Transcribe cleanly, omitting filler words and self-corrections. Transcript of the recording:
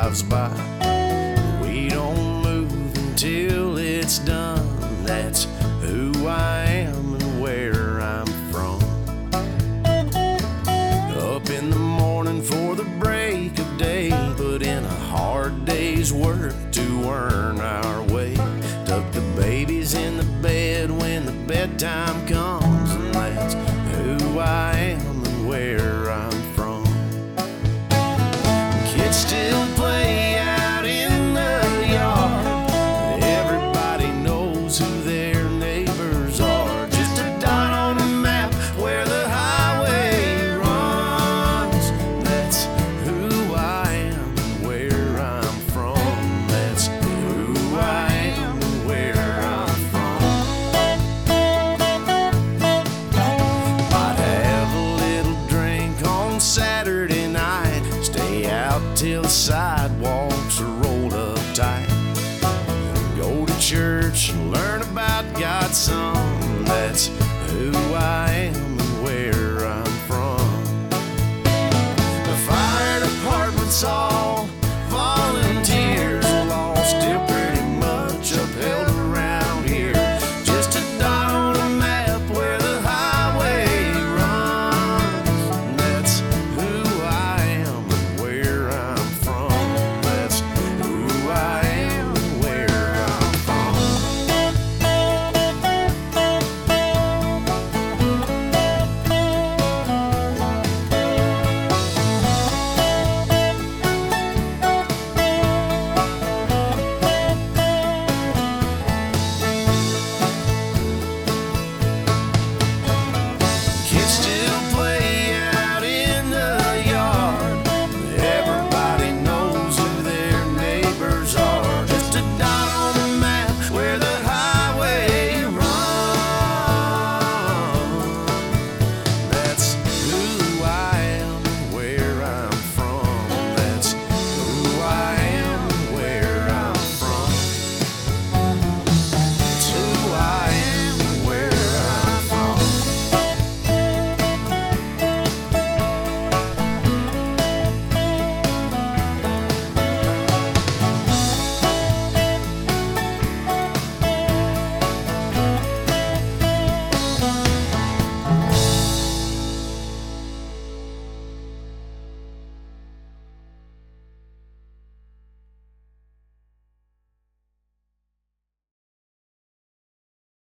drives by. We don't move until it's done. That's who I am and where I'm from. Up in the morning for the break of day, put in a hard day's work to earn our way. Tuck the babies in the bed when the bedtime comes, and that's who I am and where I'm from. Kids still play out in the yard. Everybody knows who their neighbors are. Just a dot on a map where the highway runs. That's who I am and where I'm from. That's who I am and where I'm from. Might have a little drink on Saturday night, stay out till the sidewalks are rolled up tight. Go to church and learn about God's Son. That's who I am and where